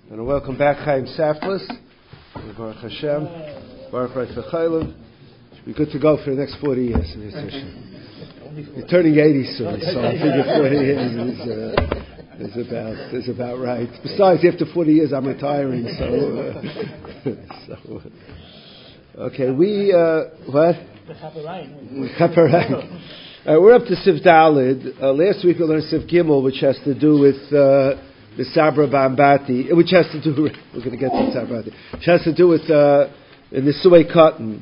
And welcome back, Chaim Saflis. Baruch Hashem. Baruch Chaylim. Should be good to go for the next 40 years. You're turning 80 soon, so I figure 40 years is about right. Besides, after 40 years, I'm retiring, so okay, what? Chaparang. We're up to Siv Dalid. Last week we learned Siv Gimel, which has to do with the Sabra Bambati, which has to do with, we're going to get to Sabra Bambati, which has to do with in the Suey Cotton.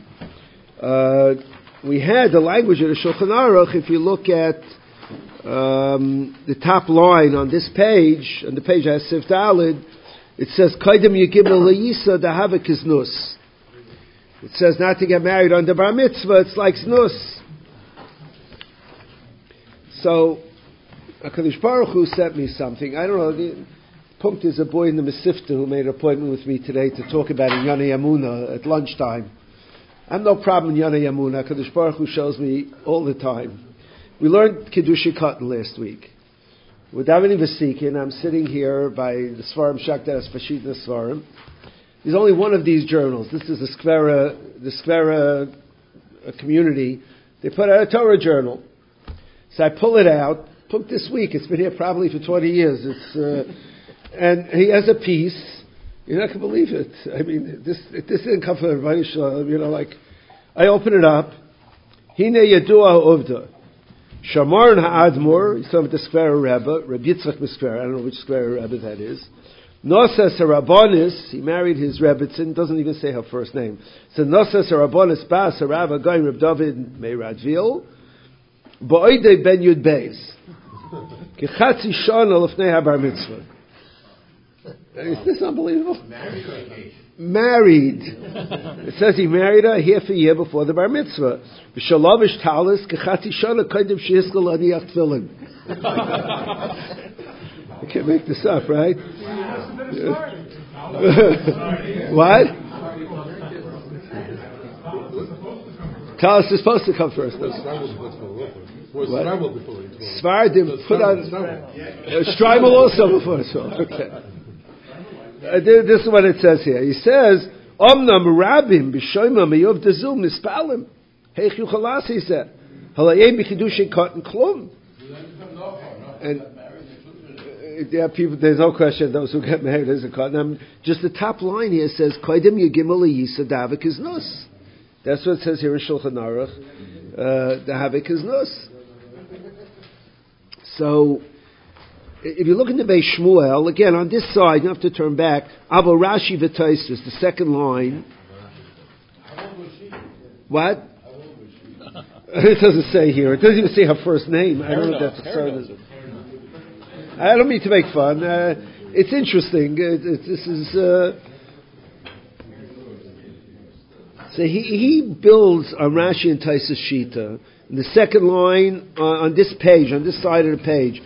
We had the language of the Shulchan Aruch. If you look at the top line on this page, on the page that has Siv Dalid, it says, Kaidem Yegimel Leyisa Dahavik is Nus. It says not to get married on the Bar Mitzvah, it's like Znus. So, HaKadosh Baruch Hu sent me something. I don't know, Punkt is a boy in the Mesivta who made an appointment with me today to talk about in Yana Yamuna at lunchtime. I have no problem in Yana Yamuna. HaKadosh Baruch Hu shows me all the time. We learned Kiddushi Katan last week. With Davini Vasikin, I'm sitting here by the Svarim Shaktas Fashita Svarim. There's only one of these journals. This is the Skvera community. They put out a Torah journal. So I pull it out. Put this week. It's been here probably for 20 years. And he has a piece. You're not going to believe it. I mean, this didn't come from everybody. I open it up. Hine Yadua Ovda. Shamar Ha'admor. He's talking about the Skvera Rebbe. Rabbi Yitzchak Skvera. I don't know which Skvera Rebbe that is. Nosas Harabonis, he married his Rebbitzin, doesn't even say her first name. So Nosas Harabonis Bas Harava Goyim Reb David Meiradvil, Bo'oidei Ben Yud Beis, Kechatzi Shana Lefnei HaBar Mitzvah. Is this unbelievable? Married. It says he married her half a year before the Bar Mitzvah. V'shalovish Talis, Kechatzi Shana Kodim Shehiskel Aniach Tefillin. I can't make this up, right? What? Talis is supposed to come first. Svardim put on Streimel also before. So okay. This is what it says here. He says, "Omnam Rabim b'shoyma meyov dezum nispalim heich yuchalas." He said, "Halayim b'chidushin katan klum." And there are people. There's no question. Those who get married is a katan. Just the top line here says, "Koidem yegimel leyisa davik is nus." That's what it says here in Shulchan Aruch. Davik is nus. So, if you look in the Beis Shmuel, again, on this side, you have to turn back. Avo Rashi v'Tosfos, the second line. What? It doesn't say here. It doesn't even say her first name. I don't know if that's a son. I don't mean to make fun. It's interesting. This is... So he builds on Rashi and Taisus Shita. In the second line, on this page, on this side of the page,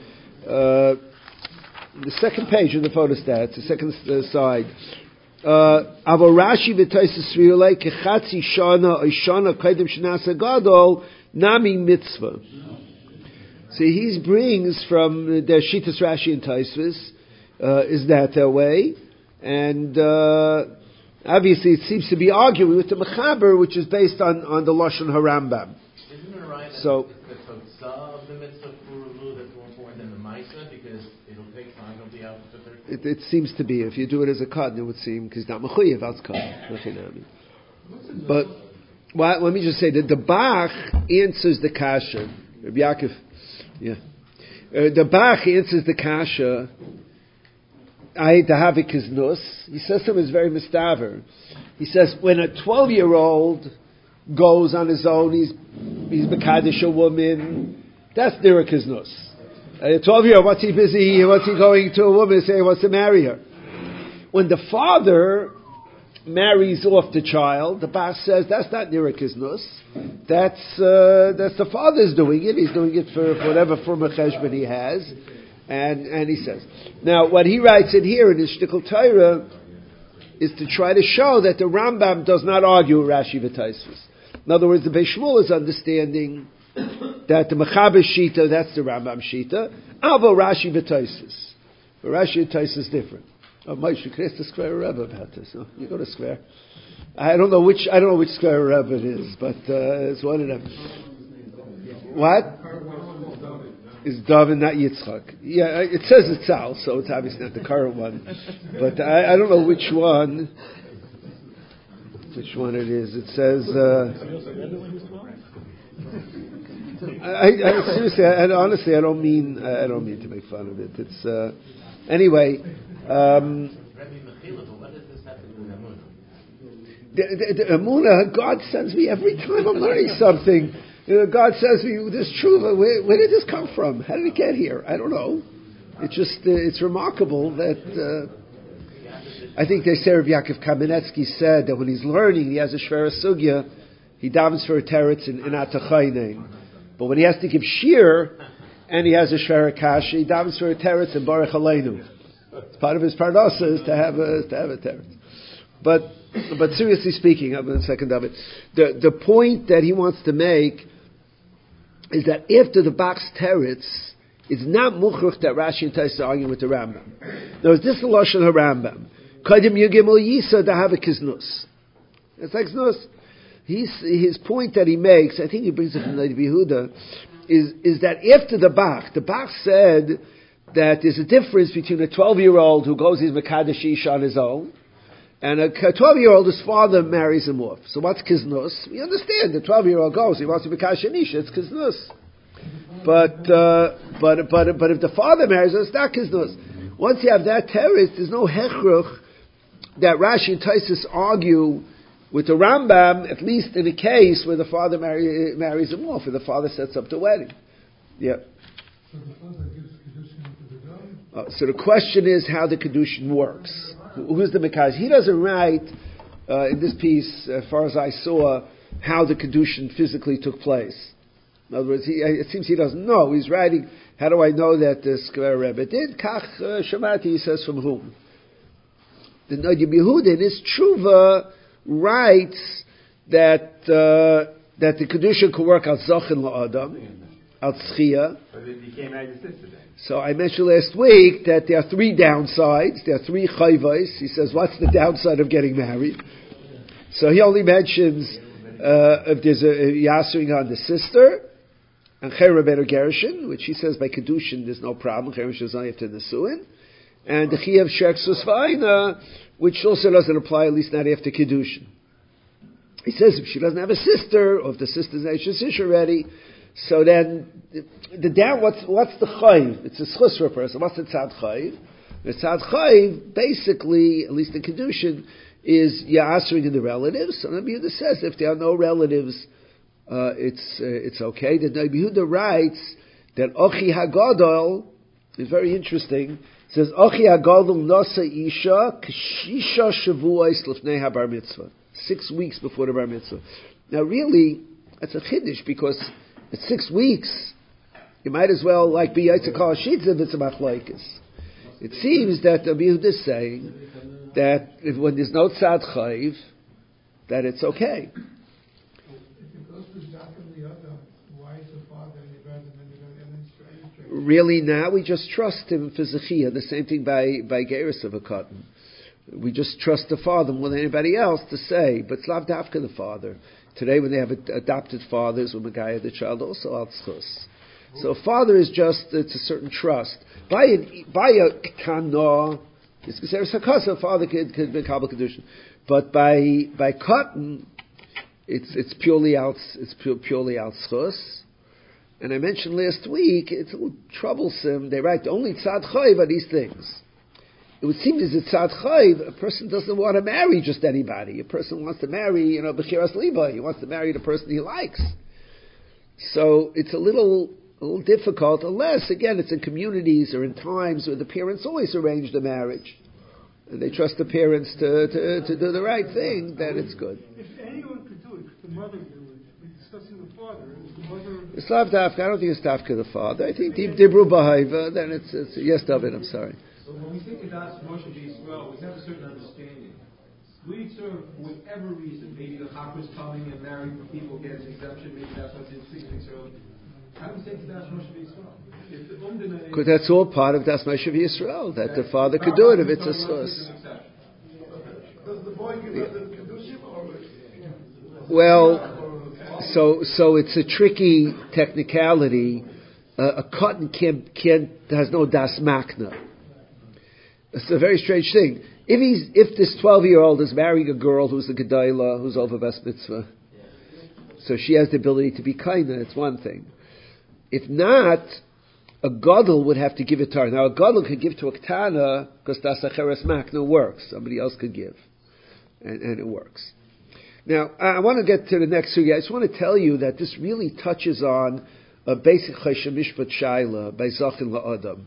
the second page of the photostats, the second side. Avo Rashi v'Taisus Riulei kechatzi shana oishana kaidem shenasa gadol nami mitzvah. So he brings from their Shitas Rashi and Taisus, is that their way? And obviously it seems to be arguing with the Mechaber, which is based on the Lashon HaRambam. Isn't it right so, that the Totzah of the mitzvah for Rulu that's more important than the Maisa, because it'll take time, it'll be out for 30 it seems to be. If you do it as a Katan, it would seem, because not Mechuyev, that's Katan. But let me just say that the Bach answers the Kasha. Rabbi Yaakov, the Bach answers the Kasha. Dahavik is nus. He says to him, it's very mistaver. He says, when a 12-year-old goes on his own, he's Mekadesh a woman, that's Dirak is nus. A 12-year-old, what's he busy? What's he going to a woman saying he wants to marry her? When the father marries off the child, the Bach says, that's not Dirak is nus. That's the father's doing it. He's doing it for whatever form of cheshbon he has. And he says, now what he writes in here in his Shtickle Torah is to try to show that the Rambam does not argue with Rashi v'Tosfos. In other words, the Beis Shmuel is understanding that the Mechaber Shita, that's the Rambam Shita, Avo Rashi v'Tosfos. But Rashi and Taisus is different. Oh, Mike, you could ask the Square Rebbe about this. No? You go to Square. I don't know which Square Rebbe it is, but it's one of them. What? Is David, not Yitzchak. Yeah, it says it's Al, so it's obviously not the current one. But I don't know which one. Which one it is? It says. I seriously, honestly, I don't mean to make fun of it. It's anyway. The Emunah, God sends me every time I'm learning something. God says me this truth. Where did this come from? How did it get here? I don't know. It's just it's remarkable that I think they say Rabbi Yaakov Kamenetsky said that when he's learning, he has a shvera sugya. He davens for a teretz in Atachaynein. But when he has to give shir and he has a shvera kasha, he davens for a teretz in Baruch Aleinu. It's part of his parnasa is to have a teretz. But seriously speaking, I'm in the second of it. The point that he wants to make is that after the Bach's teretz, it's not muchruch that Rashi and Taisa are arguing with the Rambam. There was this lashon Rambam. Kadim yugimul yisa dahava kiznus. It's like znus. His point that he makes, I think he brings it from Rabbi Yehuda, is that after the Bach said that there's a difference between a 12-year-old who goes his Mekadesh Isha on his own, and a 12-year-old whose father marries him off. So what's kiznus? We understand the 12-year-old goes, he wants to be Mekadesh Isha, it's kiznus. But if the father marries him, it's not kiznus. Once you have that teretz, there's no hechruch that Rashi and Taisus argue with the Rambam, at least in a case where the father marries him off, or the father sets up the wedding. Yeah. So the father gives kedushin to the dog? So the question is how the kedushin works. Who's the Mekaz? He doesn't write in this piece, as far as I saw, how the kedushin physically took place. In other words, it seems he doesn't know. He's writing, how do I know that the Square Rebbe did? Kach Shamati, he says, from whom? The Noda B'Yehuda in his tshuva writes that the kedusha could work al zachin la'adam, al tzchia. But it became married to sister then. So I mentioned last week that there are three downsides. There are three chayvos. He says, what's the downside of getting married? So he only mentions if there's a yasering on the sister, and chayra ben gerushin, which he says by kedushin there's no problem. Gerushin is only after the suin. And the Chiyav Sheksus V'aina, which also doesn't apply, at least not after Kiddushin. He says if she doesn't have a sister, or if the sister's Eishes already, so then, what's the Chayiv? It's a schus for a person. What's the Tzad Chayiv? The Tzad Chayiv, basically, at least in Kiddushin, is Ya'asring in the relatives. So Rabbi Yehuda says if there are no relatives, it's okay. The Rabbi Yehuda writes that Ochi HaGadol is very interesting. It says, Ochi HaGadol Nasa Isha Kshisha Shavuos Lefnei HaBar Mitzvah. 6 weeks before the Bar Mitzvah. Now really, that's a chiddush because it's 6 weeks. You might as well be Yitzchak Shitza if it's a machlokes. It seems that the Yehuda is saying that when there's no tzad chayiv, that it's okay. If it goes to Zach and the other, why is the father any better than the other? Really now we just trust him for Zechiyah. The same thing by Geirus of a cotton. We just trust the father more than anybody else to say, but it's lav dafka the father. Today when they have adopted fathers, when Megaya the child also al tzchus. So father is just, it's a certain trust. By a kana, it's Geseres HaKasa, father could be Kabbalah Kedushin. But by cotton, it's purely out tzchus. And I mentioned last week, it's a little troublesome. They write only tzad chayiv are these things. It would seem as a tzad chayiv, a person doesn't want to marry just anybody. A person wants to marry, b'chiras liba. He wants to marry the person he likes. So it's a little difficult, unless, again, it's in communities or in times where the parents always arrange the marriage. And they trust the parents to do the right thing, then it's good. If anyone could do it, the mother do it. We're discussing the father. The mother... It's lav dafka. I don't think it's dafka the father. I think dibru b'haiva, then it's yes, David, I'm sorry. So when we think about Moshe Yisrael, we have a certain understanding. We serve for whatever reason, maybe the Chakra is coming and marrying for people, get an exemption, maybe that's what's in 6 weeks early. How do you say Das Moshe Yisrael? Because that's all part of Das Moshe Yisrael, that the father could do it if it's a schus. Does the boy give us the Kedushim or? Well, so it's a tricky technicality. A cotton has no das makna. It's a very strange thing. If this 12-year-old is marrying a girl who's a gedayla, who's over bas mitzvah, so she has the ability to be kinda, it's one thing. If not, a gadol would have to give it to her. Now a gadol could give to a ktana because das acheres makna works. Somebody else could give, and it works. Now I want to get to the next sugya. I just want to tell you that this really touches on a basic choshen mishpat shaila by zachin la'adam.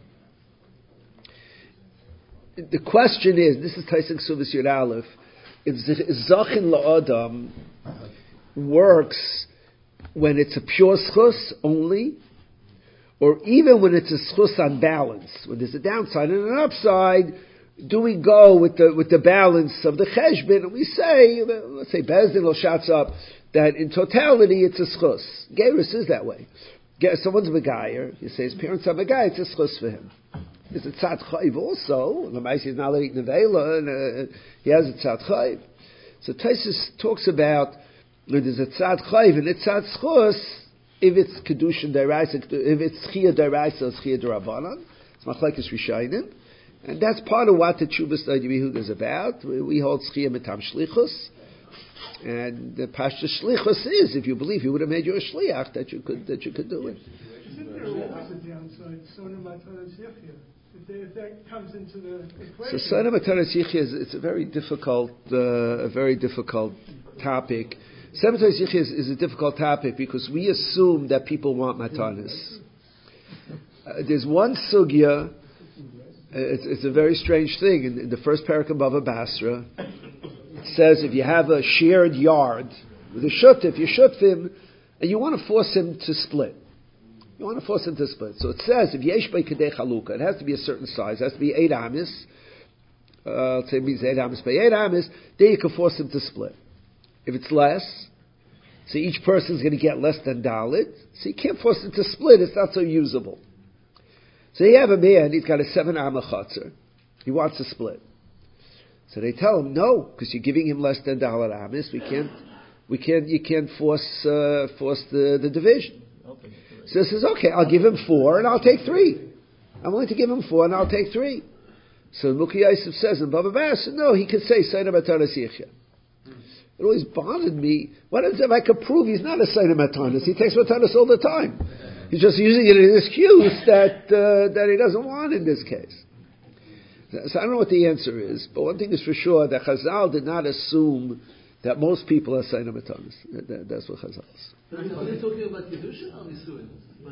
The question is, this is Taisik Suvas Yud Aleph, if zachin la'adam works when it's a pure schus only, or even when it's a schus on balance, when there's a downside and an upside, do we go with the balance of the cheshbon, and we say, let's say Bezdin or shats up, that in totality it's a schus. Gerus is that way. Someone's a begayer, you say his parents are begayer, it's a schus for him. There's a tzad chayiv also. The Maisi is not eating nevela, and he has a tzad chayiv. So Taisus talks about when there's a tzad chayiv and it's tzad schus, if it's kedushin deraisa, if it's chiyah deraisa, it's chiyah derabanan. It's machlekes rishayim, and that's part of what the Tshuvas Yehuda is about. We hold chiyah mitam shlichus, and the pashta shlichus is, if you believe, he would have made you a shliach that you could do it. Isn't there always a downside? Sonam Ataras Yechia. If that comes into the equation. So Sonam Ataras Yechia it's a very difficult topic. Sonam Ataras Yechia is a difficult topic because we assume that people want matanis. There's one sugya. It's a very strange thing. In the first parak of Bava Basra, it says if you have a shared yard with a shut, if you shut him and you want to force him to split. You want to force him to split. So it says, if yesh by kadei chalukah, it has to be a certain size. It has to be 8 amis. Let's say it means 8 amis by 8 amis. Then you can force him to split. If it's less, so each person's going to get less than dalit. So you can't force him to split. It's not so usable. So you have a man, he's got a 7 amma chatzar. He wants to split. So they tell him, no, because you're giving him less than dalit amis. You can't force the division. So he says, okay, I'll give him 4 and I'll take 3. I'm willing to give him 4 and I'll take 3. So Mukhi Yosef says in Bava Basra, no, he could say Sayyid Matanas Yichya. It always bothered me. What if I could prove he's not a Sayyid Matanas? He takes Matanas all the time. He's just using it as an excuse that he doesn't want in this case. So I don't know what the answer is, but one thing is for sure, that Chazal did not assume that most people are Sayyid Matanas. That's what Chazal is. Are they talking about Kedushin or Nisuin?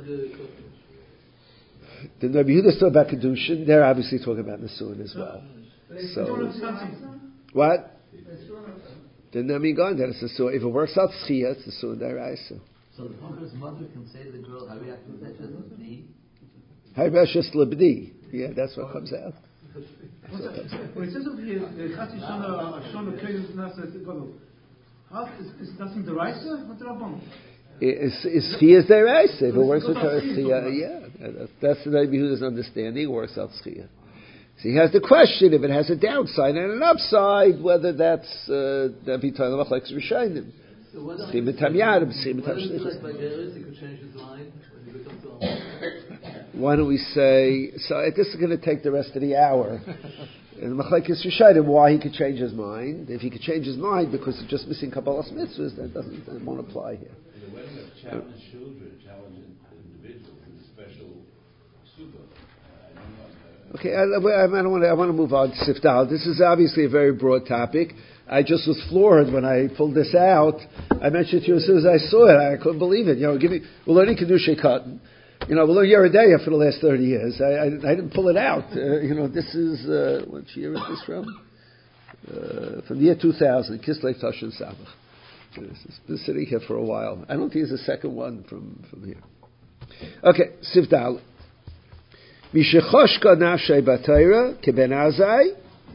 The Rabbi Yehuda is talking about Kedushin. They're obviously talking about Nisuin as well. So, what? Then then it's a if it works out Schia, it's a Suin Daraisa. So the conqueror's mother can say to the girl, Hurry up to Lebdi. Hurry Lebdi. Yeah, that's what comes out. Well, it says over here, Chati Shona Keilis Nasa Gadol. Is nothing the Raisa? What the Rabban? Is Schia Daraisa? If it works with her Schia, yeah. That's the Rabbi Yehuda's understanding. It works out Schia. So he has the question if it has a downside and an upside, whether that's that be talking about like Rishayim. So whether he could change his mind when he becomes to why don't we say, so this is going to take the rest of the hour. And Machlekes Rishayim, why he could change his mind. If he could change his mind because he's just missing Kabbalas mitzvahs, that won't apply here. The wedding of challenged children, challenged individuals is a special super. Okay, I want to move on to Sifdal. This is obviously a very broad topic. I just was floored when I pulled this out. I mentioned to you as soon as I saw it. I couldn't believe it. We're learning Kedushay Cotton. We're learning Yeridea for the last 30 years. I didn't pull it out. This is, what year is this from? From the year 2000, Kislev Tashin Sabach. It's been sitting here for a while. I don't think there's a second one from here. Okay, Sifdal. Mishechoshka nafshay batayra keben azai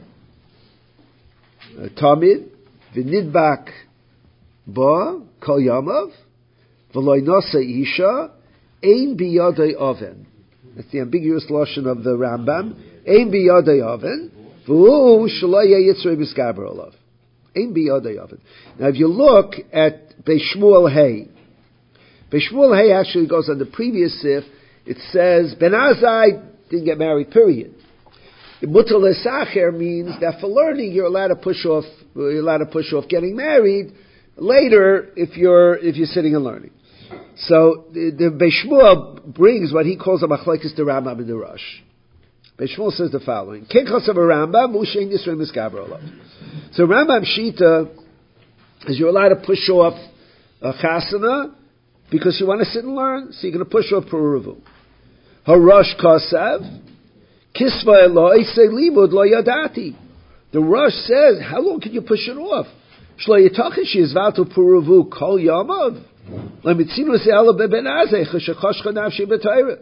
tamid v'nidbak ba kol yamav v'loy nasa isha ein biyadei oven. That's the ambiguous lashon of the Rambam. Ein biyadei oven, v'hu shelo yeh yitzrei miskaber olav. Ein biyadei oven. Now, if you look at Beishmuel Hay, Beishmuel Hay actually goes on the previous sif. It says Ben Azai didn't get married. Period. Mutal lesacher means that for learning you're allowed to push off. You're allowed to push off getting married later if you're sitting and learning. So the Beishmuel brings what he calls a machlekes the Rambam and the Rosh. Beishmuel says the following: Kinchas of a Rambam, Mushein Yisrael Miskaber Olav. So Rambam Shita is you're allowed to push off a chasana because you want to sit and learn, so you're going to push off Puruvu. Harosh Kasav. Kisva Eloi say limud lo yadati. The Rosh says, how long can you push it off? Shlo yitachish yizvatu puruvu kol yamav. Lemitzinu se'ala beben azeh cheshachoshcha nafshi b'tayra.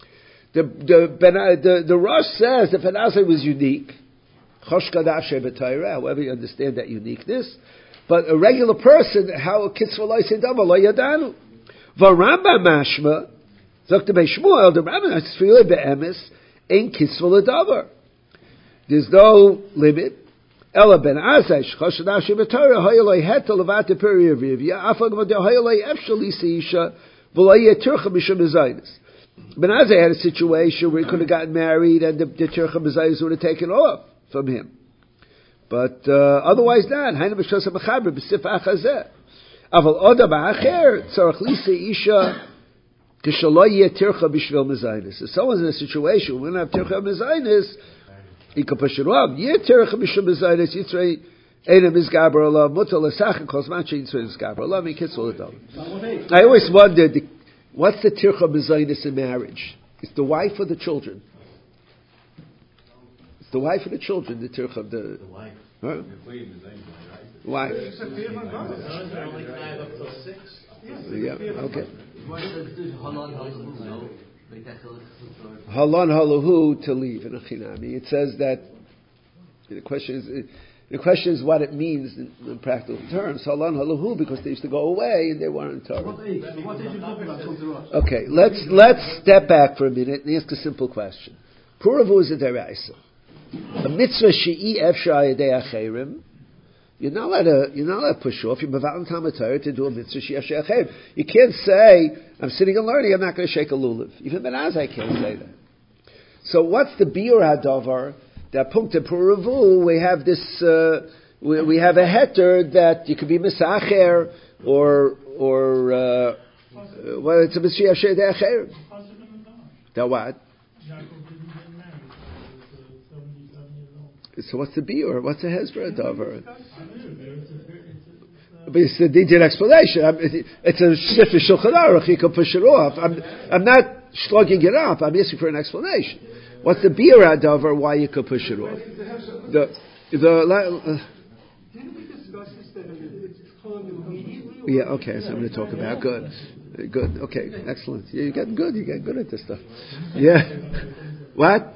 The Rosh says the Ben Azai was unique. Choshka nafshi b'tayra, however you understand that uniqueness. But a regular person, how kisva lo yadama lo yadanu. V'ramba mashma, Dr. Beishmuel, the Rambam has tefillah be'emes, Ein kisva l'davar. There's no limit. Ela ben Azai shchosh nafshi b'Torah hayolay heta levate periyavivya afag v'de hayolay efshali seisha v'loy yeturcha mishum mezaynis. Ben Azai had a situation where he could have gotten married and the turcha mezaynis would have taken off from him. But otherwise not. Hayna b'shos ha'mechaber b'sif achazeh. Aval oda ba'acher tzarach li seisha. If someone's in a situation where we don't have tircha mezainis, he can push it off. Tircha mishum mezainis yitzrei eina mizgaber olav mutal lesachar kosman sheyitzrei mizgaber olav and kitzul adav. I always wondered, what's the tircha mezainis in marriage? It's the wife or the children? It's the wife or the children. The tircha of the wife. Huh? Wife. Yeah. Okay. Halon halahu to leave in a chinami. It says that the question is what it means in practical terms. Halon halahu because they used to go away and they weren't Torah. What age are you talking about? Okay, let's step back for a minute and ask a simple question. Puravu is a deraisa. A mitzvah she'i efshar yedei acherim. You're not allowed to push off. You're mevatel Talmud Torah to do a mitzvah she'i efshar acherim. You can't say, I'm sitting and learning, I'm not going to shake a lulav. Even Ben Azai can't say that. So what's the biur hadavar? That punkte puravu, we have this, we have a heter that you could be misacher or well, it's a mitzvah she'i yedei acherim. That what? So what's the biur? What's the hezra davar? But it's a detailed explanation. It's a sefer Shulchan Aruch. You can push it off. I'm not slugging it up. I'm asking for an explanation. What's the biur davar? Why you can push it off? Yeah. Okay. So I'm going to talk about good. Okay. Excellent. Yeah, you're getting good. You're getting good at this stuff. Yeah. What?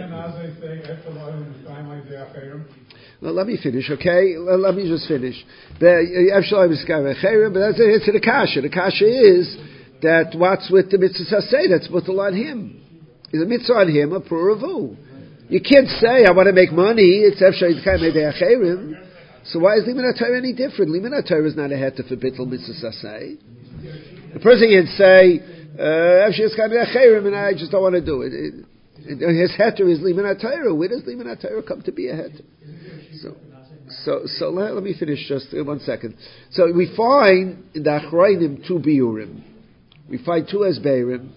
Well, let me finish, okay? Let me just finish. But it's the kasha. The kasha is that what's with the mitzvah say that's mutal on him. Is a mitzvah on him a puravu. You can't say I want to make money. It's efshar yidkayim edei acherim. So why is liman HaTorah any different? Liman HaTorah is not a heter for bittul mitzvah say. The person can say efshar yidkayim edei acherim, and I just don't want to do it. His heter is liman HaTorah. Where does liman HaTorah come to be a heter? So let me finish just 1 second. So we find in the Achrayim 2 biurim. We find 2 esbeirim.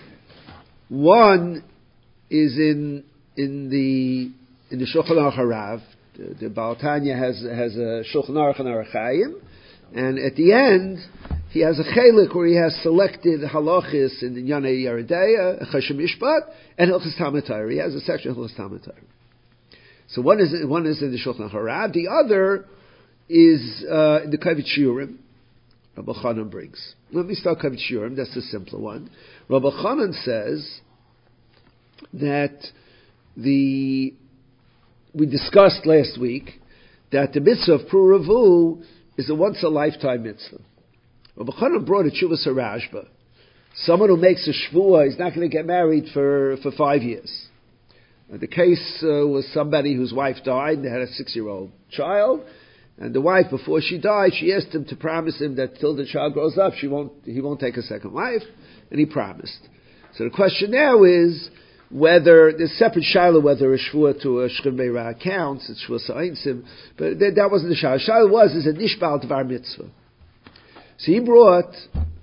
One is in the Shulchan Aruch Harav. The Baal Tanya has a Shulchan Aruch and Aruch Chaim, and at the end he has a chelik where he has selected halachis in Yanei Yeridea, Chashem Mishpat, and Hilchos Talmud Torah. He has a section of Hilchos Talmud Torah. So one is in the Shulchan Harav. The other is in the Kavit Shiurim. Rabbi Chanan brings. Let me start Kavit Shiurim. That's the simpler one. Rabbi Chanan says that we discussed last week that the mitzvah of Puravu is a once-a-lifetime mitzvah. Rabbi Chanan brought a Tshuvas HaRashba Someone who makes a shvuah is not going to get married for 5 years. The case was somebody whose wife died and they had a 6-year-old child, and the wife, before she died, she asked him to promise him that till the child grows up, he won't take a second wife, and he promised. So the question now is whether there's separate shaila whether a shvuah to a shchim beira counts, it's shvuah sa'insim, but that wasn't the shaila. The shaila is a nishbal dvar mitzvah. So he brought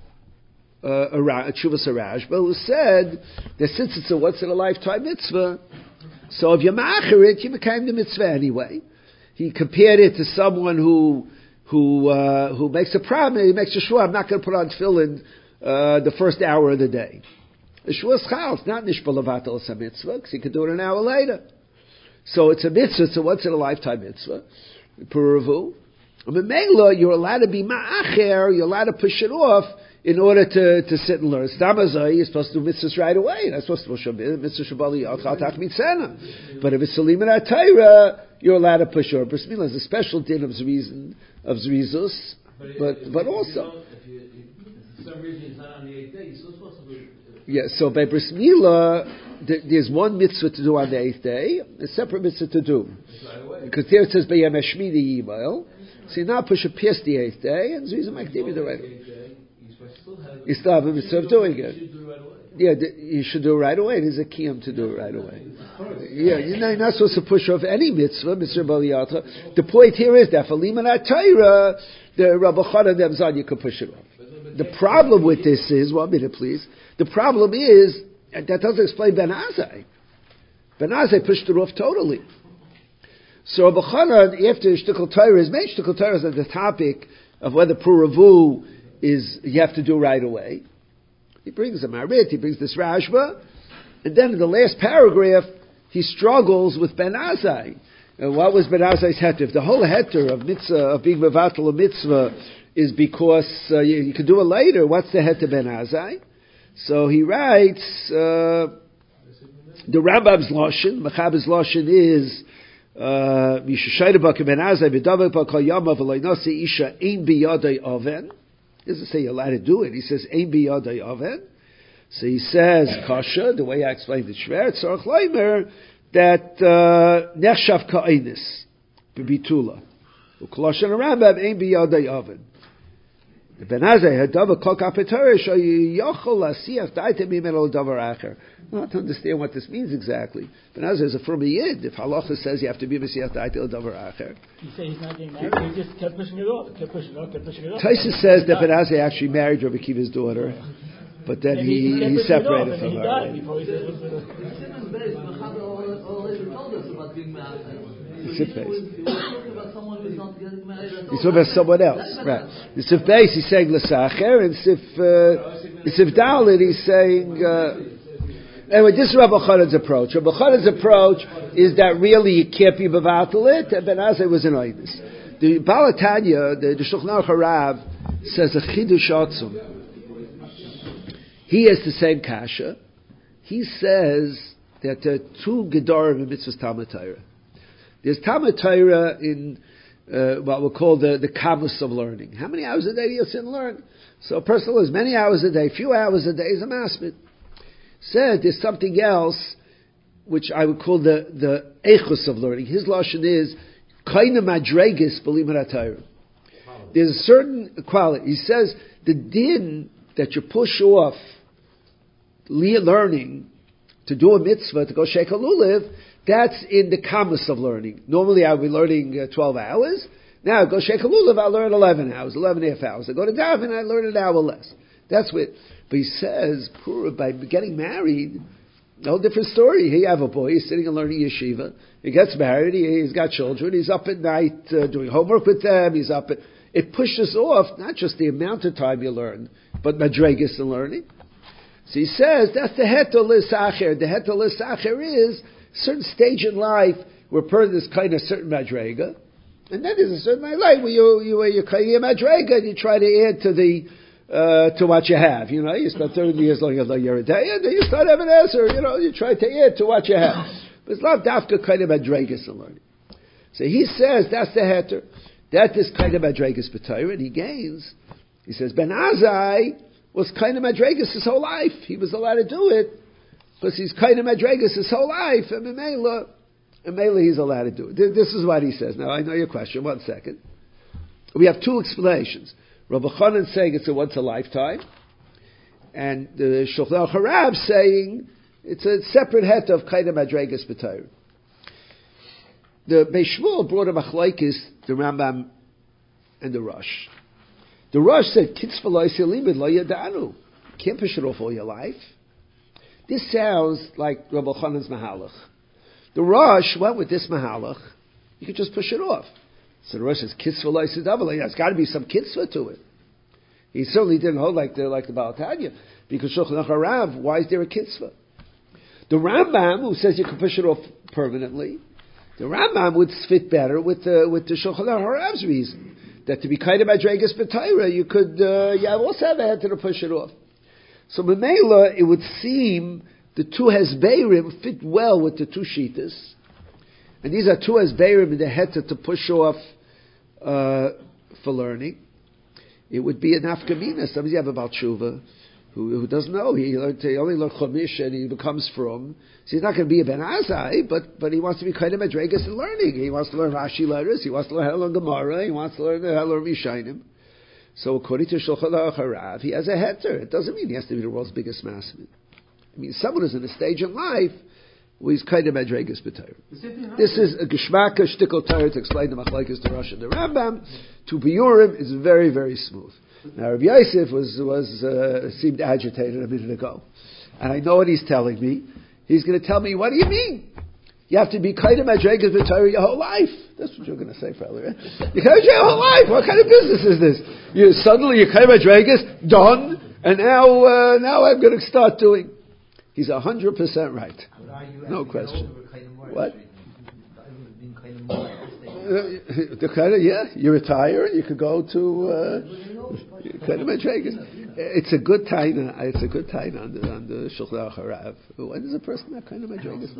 a Tshuvas Rashba who said that since it's a once in a lifetime mitzvah, so if you ma'acher it, you became the mitzvah anyway. He compared it to someone who makes a promise, he makes a shvuah, I'm not going to put on tefillin the first hour of the day. The shvuah is chal, it's not nishbal levatel, it's a mitzvah, because he could do it an hour later. So it's a mitzvah, it's a once in a lifetime mitzvah. Puravu. Memela, you're allowed to be ma'acher, you're allowed to push it off in order to sit and learn. Stamazai, you're supposed to do mitzvahs right away. You're not supposed to do mitzvah shabali yachal tach mitzena. But if it's salim and atayra, you're allowed to push over. Bris Milah is a special din of zrizus, but also. If for some reason it's not on the 8th day, you're still supposed to do it. Yeah, so by Bris Milah, there's one mitzvah to do on the 8th day, a separate mitzvah to do. Right, because there it says B'yam Hashmini Yimael. So you now push it past the 8th day, and Zriza Makdimi the right away. You still have a mitzvah of doing it. Yeah, you should do it right away. There's a kiyum to do it right away. Yeah, you're not supposed to push off any mitzvah, baliyata. The point here is that for liman atayra, the Rabbi Chana Demzan, you could push it off. The problem with this is, 1 minute please, the problem is, and that doesn't explain Ben Azai. Ben Azai pushed it off totally. So Rabbi Chana, after Shtikl Torah is made, Shtikl Torah is at the topic of whether Puravu is, you have to do right away. He brings a Marit, he brings this Rashba, and then in the last paragraph, he struggles with Ben Azai. What was Ben Azai's heter? If the whole heter of mitzvah, of being mevatel a mitzvah, is because you can do it later, what's the heter Ben Azai? So he writes, the Rambam's Lashon, Mechaber's Lashon is, Mishashayda Ben Azai, B'davak B'kal Yama V'loi Nasi Isha Ein B'yadai Oven. He doesn't say you're allowed to do it. He says, Ein biyadai oven. So he says, Kasha, the way I explained the Shver, Tzarech Leimer, that, Nechshav Ka'ainis, B'bitula. U'koloshan Rambam, Ein biyadai oven. The Ben Azai had davar kol kapetorah, so yochol lasiach daite mimeno davar acher. Not to understand what this means exactly. Ben Azai is a firm yid. If halacha says you have to be mesiach daite davar acher. You say he's not getting married, he just kept pushing it off, kept pushing it off. Taisus says that Ben Azai actually married Rabbi Akiva's daughter, but then he separated from her. The Sif he's talking about someone else, right? The Sif Beis he's saying l'sacher, and Sif Dalit he's saying. Anyway, this is Rabbi Chana's approach. Rabbi Chana's approach is that really you can't be mevatel it, and Ben Azai was an oidus. The Balatanya, the Shulchan Aruch Harav, says a chidush atzum. He has the same kasha. He says that there are 2 gedarim in mitzvahs Talmud Torah. There's Talmud Torah in what we'll call the kamus of learning. How many hours a day do you sit and learn? So a person lives many hours a day, few hours a day is a masmid. Said there's something else which I would call the echus of learning. His lashon is kaina madregis b'limud Torah. There's a certain quality. He says the din that you push off learning to do a mitzvah, to go sheikh haluliv, that's in the kamus of learning. Normally I would be learning 12 hours. Now I go sheikh haluliv, I learn 11 hours, 11 and a half hours. I go to daven, I learn an hour less. That's what. But he says, by getting married, a whole different story. He have a boy, he's sitting and learning yeshiva. He gets married, he's got children, he's up at night doing homework with them, it pushes off not just the amount of time you learn, but madregas and learning. So he says, that's the heter l'sacher. The heter l'sacher is a certain stage in life where a person is kind of certain madrega, and then there's a certain life where you're kind of madrega and you try to add to what you have. You know, you spend 30 years learning a year a day, and then you start having an answer. You know, you try to add to what you have. But it's not dafka kind of madregas in learning. So he says that's the heter. That is kind of madregas b'Torah, and he gains. He says Ben Azai was kind of madregas his whole life. He was allowed to do it because he's kind of madregas his whole life, and Mela he's allowed to do it. This is what he says. Now I know your question. 1 second. We have two explanations. Rabbi Chanan saying it's a once a lifetime, and the Shulchan Aruch Harav saying it's a separate het of kind of madregas b'Torah. The Beis Shmuel brought a machlokes, the Rambam and the Rosh. The Rosh said, "Kitzvah lo limud lo yadanu." You can't push it off all your life. This sounds like Rabbi Chanan's mahalach. The Rosh went with this mahalach. You could just push it off. So the Rosh says, "Kitzvah lo yadanu." There's got to be some kitzvah to it. He certainly didn't hold like the Baal Tanya, because Shulchan Aruch Harav, why is there a kitzvah? The Rambam, who says you can push it off permanently, the Rambam would fit better with the Shulchan Aruch Harav's reason, that to be kind of madregas b'Torah, you could also have a head to push it off. So Memela, it would seem the two Hezbeirim fit well with the two Shitas, and these are two Hezbeirim in the head to push off for learning. It would be a nafkamina. Somebody have a Baal Tshuva who doesn't know. He only learned Chumash and he becomes from. So he's not going to be a Ben Azai, but he wants to be kind of madregas in learning. He wants to learn Rashi letters. He wants to learn how to learn Gemara. He wants to learn how to learn Rishayim. So according to Shulchan Aruch Harav, he has a heter. It doesn't mean he has to be the world's biggest masmid. I mean, someone who's in a stage in life where he's kind of madregas b'Torah. This is a geshmaka shtickle Torah to explain the machlokes to Rosh and the Rambam. To Biyurim is very, very smooth. Now Rabbi Yosef seemed agitated a minute ago, and I know what he's telling me. He's going to tell me, what do you mean? You have to be kind of madregas b'Torah your whole life. That's what you're going to say, probably, right? You kind of your whole life. What kind of business is this? Suddenly you're kind of madregas, done, and now I'm going to start doing. He's 100% right. No question. What? You retire, you could go to kind of madregas. It's a good taina. It's a good taina on the Shulchan Aruch Harav. When is a person that kind of madregas?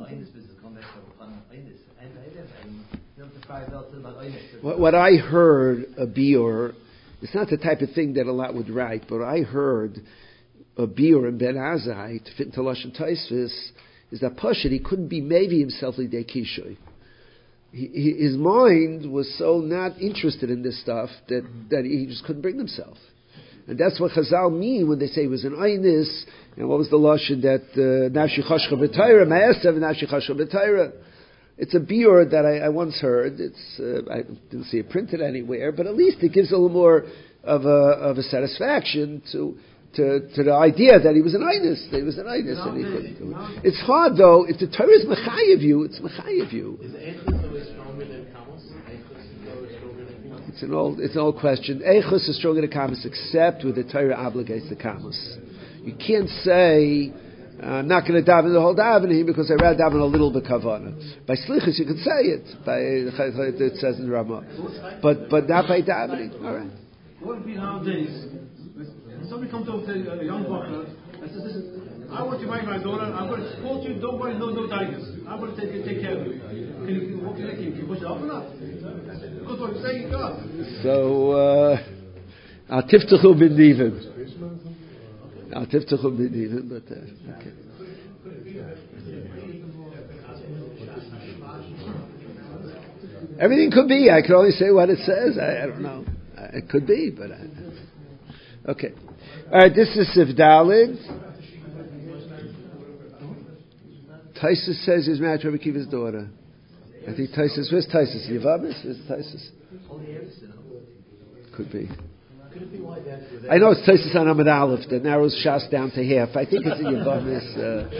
What I heard a biur, it's not the type of thing that a lot would write, but I heard a biur in Ben Azai to fit into Lashon Tosfos is that Pashut, he couldn't be maybe himself lidei kishoy. His mind was so not interested in this stuff that he just couldn't bring himself. And that's what Chazal mean when they say he was an Einis, and what was the Lashon that Nafshi Chashcha B'Torah, Ma'asav Nafshi Chashcha B'Torah. It's a biur that I once heard. I didn't see it printed anywhere, but at least it gives a little more of a satisfaction to the idea that he was an Einis, and he couldn't do it. It's hard though, if the Torah is Mechayev you, it's Mechayev you. Is Eichus always stronger than Kamus? It's an old question. Eichus is stronger than Kamus, except where the Torah obligates the Kamus. You can't say, I'm not going to daven the whole davening because I'd rather daven a little bit kavanah. By slichus you can say it. It says in the Ramah, but not by davening. All right. What would be nowadays? Somebody comes over to a young boxer and says, "Listen, I want you to marry my daughter. I'm going to support you. Don't worry, no tigers. I'm going to take care of you. What can you push it up or not? Because what you're saying, God." So, Al tiftachu b'nivim. Al tiftachu b'nivim, but okay. Everything could be. I can only say what it says. I don't know. It could be, but okay. All right, this is Sif Dalid. Taisus says he's married to Rabbi Akiva's daughter. I think Taisus, where's Taisus? Yevamis? Where's Taisus? Could be. I know it's Taisus on Amud Aleph that narrows Shas down to half. I think it's a Yevamis.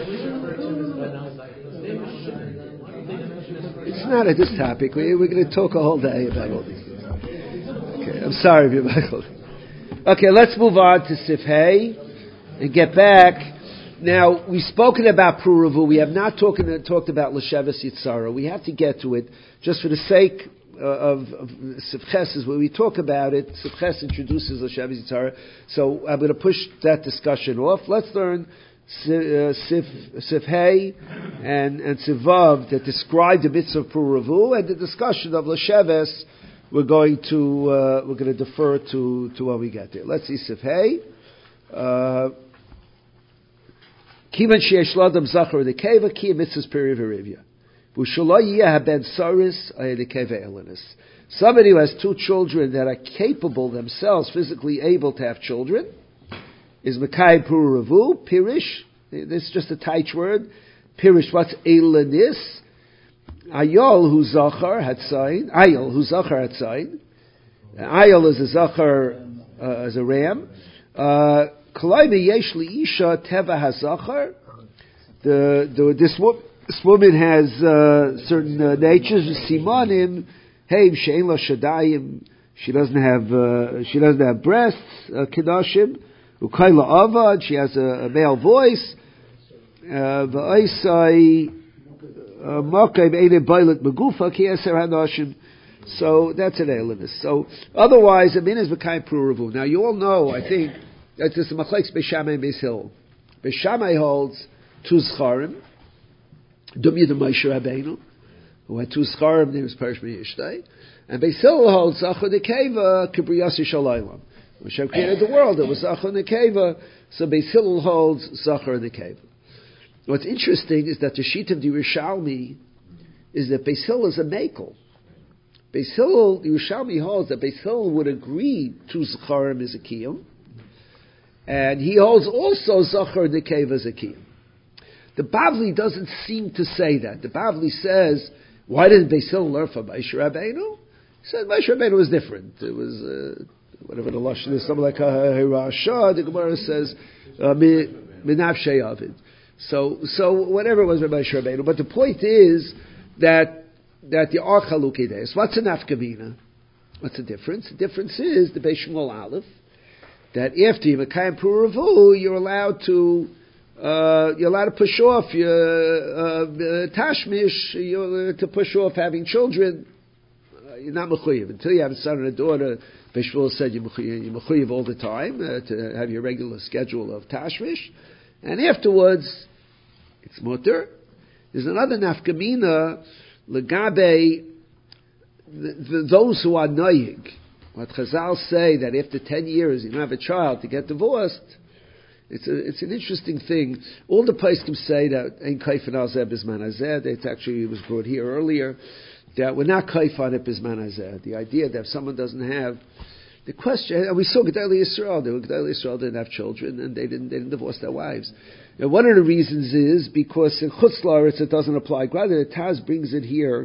It's not at this topic. We're going to talk a whole day about all these things. Okay, I'm sorry, Michael. Okay, let's move on to Sif Hey and get back. Now, we've spoken about Pruruvu. We have not talked about L'Sheves Yitzhara. We have to get to it just for the sake of Sif Ches is where we talk about it. Sif Ches introduces L'Sheves Yitzhara. So I'm going to push that discussion off. Let's learn Sif Hey and Sif Vav that describe the mitzvah of Pruruvu, and the discussion of L'Sheves we're going to defer to when we get there. Let's see Sif Hey. Kivan sheyesh ladam zachar dekeva ki mitzvahs perivirivya. V'shaloi haben saris dekeva elinis. Somebody who has two children that are capable themselves, physically able to have children, is Mekai Puravu, Pirish. This is just a tight word. Pirish, what's Elinis? Ayol hu Zachar had sign. Ayol hu Zachar had sign. Ayol is a Zachar, as a ram. Kalayme yesh li isha teva hazachar. This woman has certain natures. Simanim. Hey, she'en la shadayim. She doesn't have breasts. Kedoshim. Ukayla avad. She has a male voice. V'aisai makayim eine bailet megufa ki eser hanashim. So that's an alienist. So otherwise, I mean, is b'kayim pruravu. Now you all know, I think, that this is machlekes Beis Shammai and Beis Hillel. Beis Shammai holds two zcharim. Dumi the Moshe Rabbeinu, who had two zcharim, named Parish Meyishtay, and Beis Hillel holds Zachar Nekeva Kibriyasi Shalaylam. When Hashem created the world, it was Zachar Nekeva, so Beis Hillel holds Zachar Nekeva. What's interesting is that the sheet of the Yerushalmi is that Beis Hillel is a makel. Beis Hillel, the Yerushalmi holds that Beis Hillel would agree to Zacharim is a kiyum, and he holds also Zachar Nekeva is a kiyum. The Bavli doesn't seem to say that. The Bavli says, why didn't Beis Hillel learn from Moshe Rabbeinu? He said Moshe Rabbeinu was different. It was, whatever the Lashon is, something like Hirasha, the Gemara says, Minavshei Avid. So whatever it was with Moshe Rabbeinu. But the point is that there are Chalukei Deis. What's an Afkamina? What's the difference? The difference is the Beis Shmuel Aleph, that after you Mekayim Puravu, you're allowed to push off your tashmish, to push off having children. You're not mechuyev until you have a son and a daughter. Beis Shmuel said you're mechuyev all the time to have your regular schedule of tashmish, and afterwards it's mutter. There's another nafkamina legabe those who are noyig. What Chazal say that after 10 years you don't have a child to get divorced. It's an interesting thing. All the poskim say that ein kaifan al zeh bizman hazeh. It actually was brought here earlier that we're not kaif on it bizman hazeh. The idea that if someone doesn't have the question, and we saw Gedolei Yisrael. Gedolei Yisrael didn't have children, and they didn't divorce their wives. And one of the reasons is because in Chutz La'aretz it doesn't apply. Rather, Taz brings it here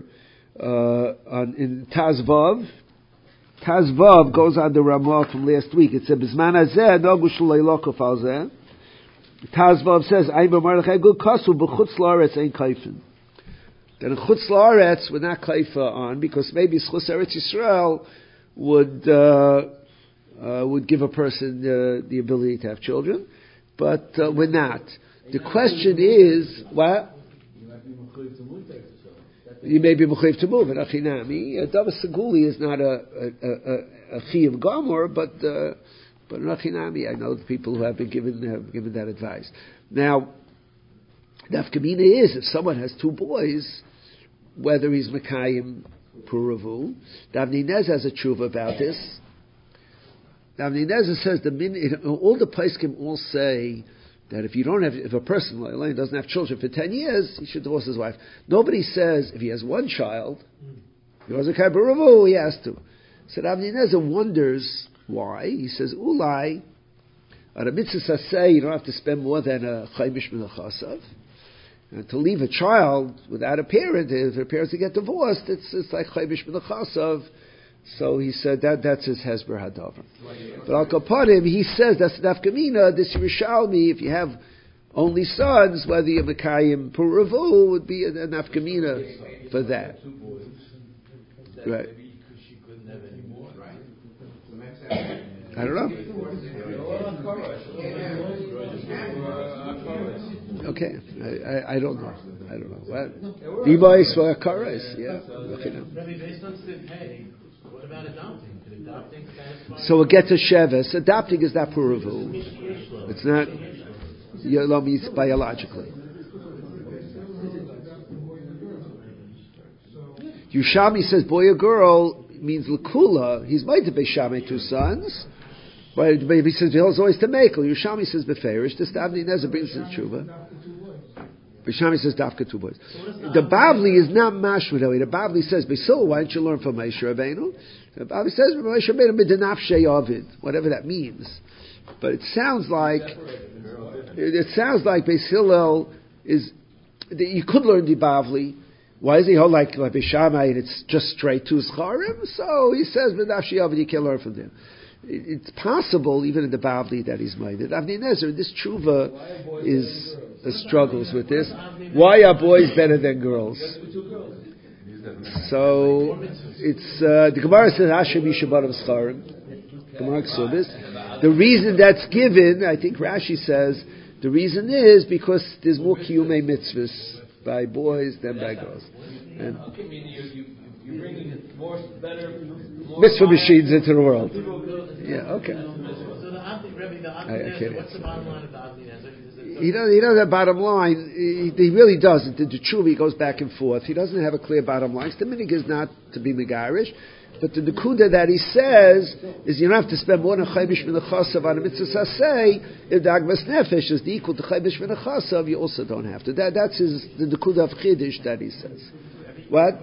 in Taz Vav. Taz Vav goes on the Ramah from last week. It said, Bizman hazeh, nogu shloi lokuf al zeh. Taz Vav says, Ayin b'Mordechai gul kasu b'chutz la'aretz ein kaifin. Then in Chutz La'aretz, we're not kaifa on, because maybe Chutz Eretz Yisrael would give a person the ability to have children, but we're not. The question is, what? You may be mechuyev to move, and achinami. Davar Seguli is not a chiyuv gomor, but achinami. I know the people who have been given that advice. Now, nafkamina is if someone has two boys, whether he's mekayim puravu. Davnei Nezer has a tshuva about this. Davnei Nezer says all the poskim all say that if a person doesn't have children for 10 years, he should divorce his wife. Nobody says if he has one child, he was a kaibaravu, he has to. So Davnei Nezer wonders why. He says, Ulai, at a mitzvah say you don't have to spend more than a chaimish min chasav. And to leave a child without a parent, if her parents get divorced, it's like chaimish min chasav. So he said that's his Hezber Hadavar. But Al Kapanim, he says that's nafkamina, this Yerushalmi, if you have only sons, whether you're Mekayim Puravu, would be a nafkamina for that. Right. I don't know. Okay, I don't know. What? B'mayis v'akares, yeah. Rabbi, based on Siv Hay, what about adopting? Could adopting satisfy? So we'll get to Sheves. Adopting is not Puravu. It's not Yolom biologically. Yushami says boy or girl means Lakula. He's made to Beis Shammai two sons. Well, maybe he says he holds always to Mekel. Yerushalmi says Beferish. This Avnei Nezer brings in Tshuva. Yerushalmi says Dafka 2 boys. The Bavli is not mashma that way. The Bavli says, Basil, why don't you learn from Moshe Rabbeinu? The Bavli says, Moshe Rabbeinu b'denafshei Ovid, whatever that means. But it sounds like Beis Hillel is. You could learn the Bavli. Why is he hold like Beishamai and it's just straight to Scharim? So he says, b'denafshei Ovid, you can't learn from them. It's possible, even in the Bavli, that he's minded. Avnei Nezer, this tshuva struggles with this. Why are boys better than girls? So it's the Gemara says Hashem Yishabarav Scharim. Gemara Ksubis. The reason that's given, I think Rashi says, the reason is because there's more kiyumei mitzvahs by boys than by girls. And you're bringing more better mitzvah machines into the world. Yeah, okay. So the Avnei, what's the bottom line of the Avnei Nezer? He doesn't have bottom line. He really doesn't. The tshuva, he goes back and forth. He doesn't have a clear bottom line. The minig is not to be megarish, but the nekuda that he says is you don't have to spend more than chaybish v'nechasav on a mitzvah saseh. If the agmas nefesh is equal to chaybish v'nechasav, you also don't have to. That's the nekuda of chiddush that he says. What?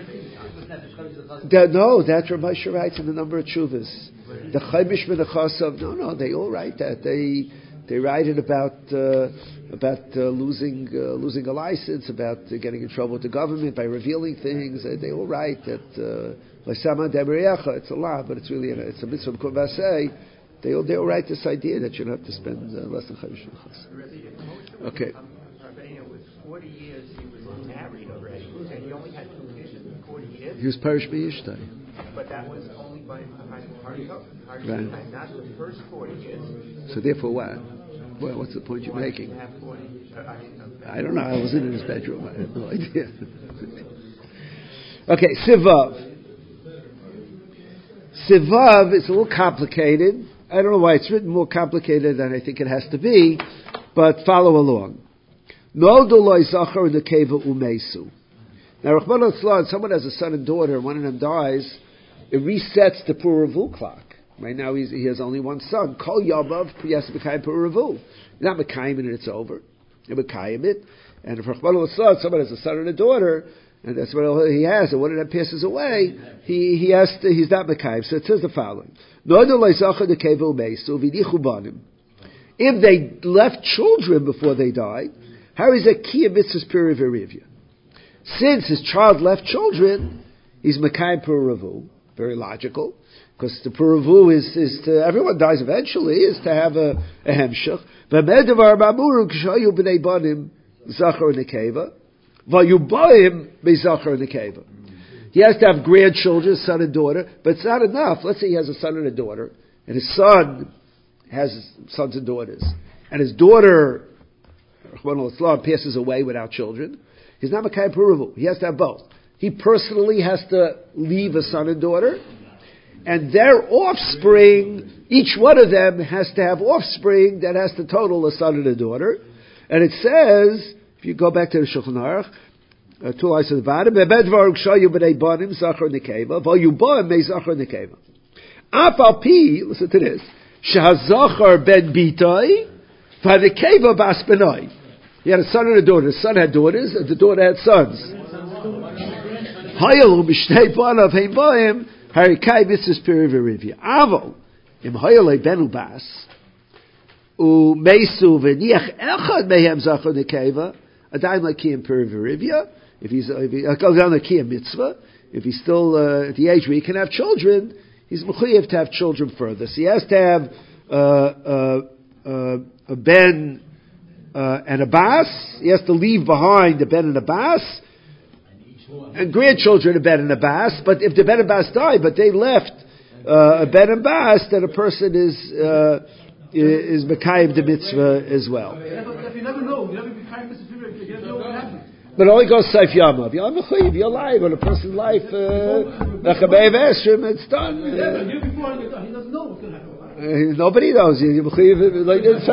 No, that's Rav Moshe writes in the number of tshuvas. The chaybish v'nechasav. No, they all write that. They write it about losing a license, about getting in trouble with the government by revealing things. They all write that it's a law, but it's really it's a mitzvah kuvasei. They all write this idea that you don't have to spend less than chavish v'chas. Okay. With 40 years, he was married already, and he only had 2 kids in 40 years. He was parish b'yishtai. But that was only by Harishon, right. Not the first 40 years. So therefore what? Well, what's the point you're making? I don't know. I wasn't in his bedroom. I have no idea. Okay, Sivav. Sivav is a little complicated. I don't know why it's written more complicated than I think it has to be, but follow along. No doloi zachar in the keva umesu. Now, Rachmana litzlan, someone has a son and daughter, and one of them dies, it resets the Puravu clock. Right now, he has only one son. Kol Yamav, he has to Mekayim Puravu. You're not Mekayim it and it's over. You're Mekayim it. And if Rachmana litzlan, someone has a son and a daughter, and that's what he has, and one of them passes away, he's not Mekayim. So it says the following. If they left children before they died, how is a Kiyah Mitzvah's Pirivirivya? Since his child left children, he's Mekayim Puravu. Very logical. Because the Puravu is to, everyone dies eventually, is to have a hemshach. V'medavar ma'muru k'shayu b'nei banim zachar nekeva. V'yubayim be'zachar nekeva. He has to have grandchildren, son and daughter, but it's not enough. Let's say he has a son and a daughter, and his son has sons and daughters, and his daughter, Rachmana litzlan, passes away without children. He's not Mekayim Puravu. He has to have both. He personally has to leave a son and daughter, and their offspring, each one of them has to have offspring that has to total a son and a daughter. And it says, if you go back to the Shulchan Aruch, 2 lines at the bottom, listen to this, Shahazachar ben Bitai, V'nekeva bas benai. He had a son and a daughter. The son had daughters, and the daughter had sons. Hayalu b'shtei banav heim ba'im, harikai mitzvahs pirivirivya. Avo, im hayalei benu bas, u'meisu v'niach echad mehem zachar nekeva, adayin l'kiyim pirivirivya. If he goes down the kiyim mitzvah, if he's still at the age where he can have children, he's mechuyev to have children further. So he has to have a ben and a bas. He has to leave behind a ben and a bas, and grandchildren a ben and a bas. But if the ben and bas die, but they left a ben and bas, then a person is mekayim the mitzvah as well. If you never know, you never be mekayim the mitzvah. You never know what happened. But it only goes Seif Yamav. You're mechuyev. You're alive when a person's life. It's done. Yeah, but you before he doesn't know what's going to happen. Nobody knows. You're mechuyev. Like this,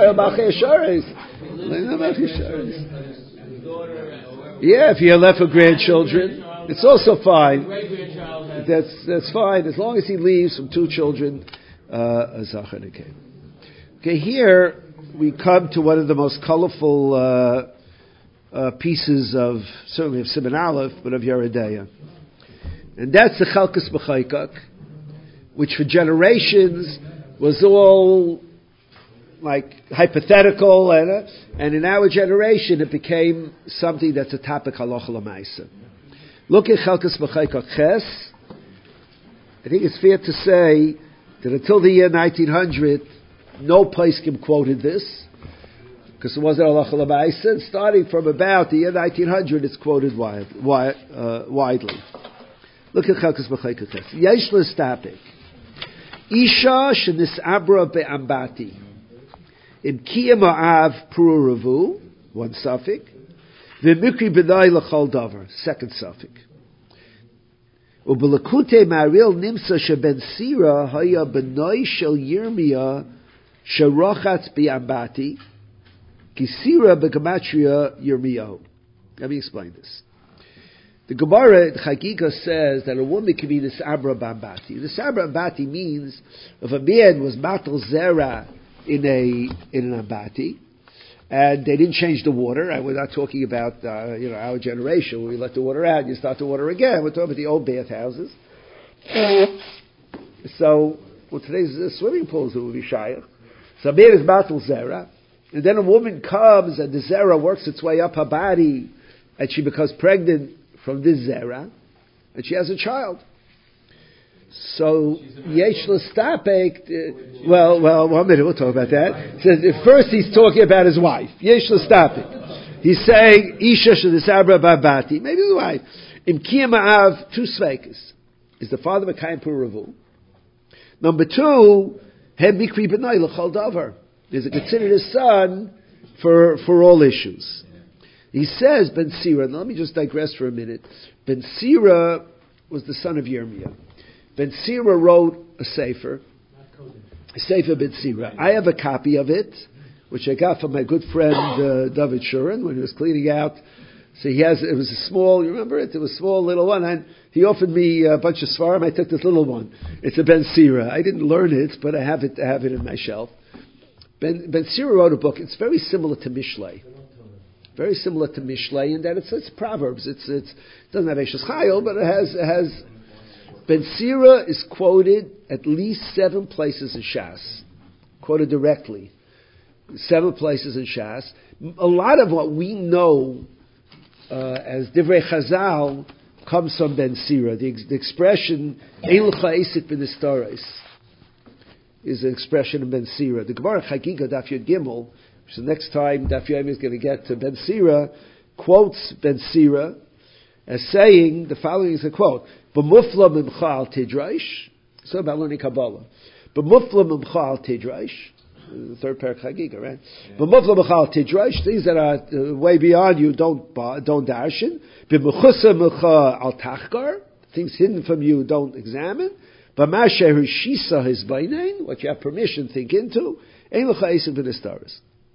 yeah, if you're left with grandchildren, it's also fine. That's fine as long as he leaves from 2 children a Zachar Nekeva. Okay, here we come to one of the most colorful pieces of, certainly of Siman Aleph, but of Yeridea. And that's the Chalkas B'chaykak, which for generations was all like hypothetical, and in our generation it became something that's a topic halacha l'maisa. Look at Chalkas B'chaykak Ches. I think it's fair to say that until the year 1900, no poskim quoted this, because it wasn't halacha l'maisa. And starting from about the year 1900, it's quoted widely. Look at Chalkas B'chaykak Ches. Yesh l'stapik. Isha shenisabra be'ambati. Im kiyam ha'av pururavu, one suffix. V'mikri b'nai l'chol davar, second suffix. Ubelakute ma'aril nimsa sheben sira haya b'nai shel Yirmiyah sharochatz be'ambati ki sira b'gematria Yirmiyahu. Let me explain this. The Gemara Chagiga says that a woman can be nisabra b'ambati. Nisabra b'ambati means if a man was matal zera in an ambati, and they didn't change the water, and we're not talking about our generation where we let the water out and you start the water again. We're talking about the old bathhouses. So, today's swimming pools it would be shayach. So a man is matal zera, and then a woman comes and the zera works its way up her body, and she becomes pregnant from this zera, and she has a child. So yesh l'stapek. Well, 1 minute. We'll talk about that. So first, he's talking about his wife. Yesh l'stapek. He's saying isha shedisabra babati. Maybe his wife. Im kiyam ha'av, two sveikas. Is the father mekayim puravu? Number 2, hem mikri b'nai l'chol davar. Is it considered his son for all issues? He says Ben Sira. Now let me just digress for a minute. Ben Sira was the son of Yirmiyah. Ben Sira wrote a sefer Ben Sira. I have a copy of it, which I got from my good friend David Shuren when he was cleaning out. So it was a small, you remember it? It was a small little one, and he offered me a bunch of svarim. I took this little one. It's a Ben Sira. I didn't learn it, but I have it in my shelf. Ben Sira wrote a book. It's very similar to Mishlei. Very similar to Mishlei in that it's Proverbs. It doesn't have Eshes Chayil, but it has Ben Sira is quoted at least 7 places in Shas, quoted directly. 7 places in Shas. A lot of what we know as Divrei Chazal comes from Ben Sira. The expression Ein L'cha Esik B'Nistaros is an expression of Ben Sira. The Gemara Chagiga Daf Yud Gimel, which the next time Daf Yomi is going to get to Ben Sira, quotes Ben Sira as saying the following is a quote: "B'mufla mimcha al tidrash." So about learning Kabbalah. "B'mufla mimcha al tidrash." The third parak Chagiga, right? "B'mufla mimcha al tidrash." Things that are way beyond you, don't darshan. "B'mechusa mimcha al tachgar." Things hidden from you, don't examine. "B'masher shisa his bainain." What you have permission, think into. Ein l'cha esim b'nistaris.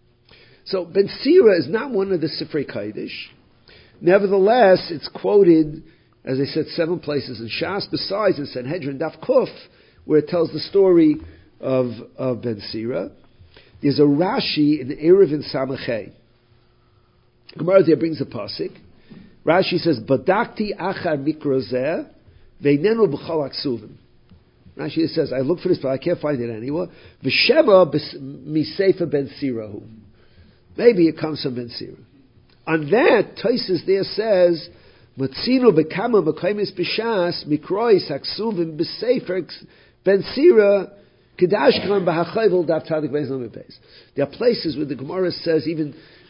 So Ben Sira is not one of the Sifrei Kodesh. Nevertheless, it's quoted, as I said, 7 places in Shas, besides in Sanhedrin Daf Kuf, where it tells the story of Ben Sira. There's a Rashi in Erev in Samachay. Gemara there brings a pasuk. Rashi says, "Badakti achar mikrozeh veinenu b'chol aksuvim." Rashi says, "I looked for this, but I can't find it anywhere." V'shema misefer Ben Sirahu. Maybe it comes from Ben Sira. On that, Tosfos there says, "Matzinu bekama mekaymis b'shas mikrois haksuvim b'sefer Ben Sira kedashkan b'hachayvel dav tadik beis lamed beis." There are places where the Gemara says even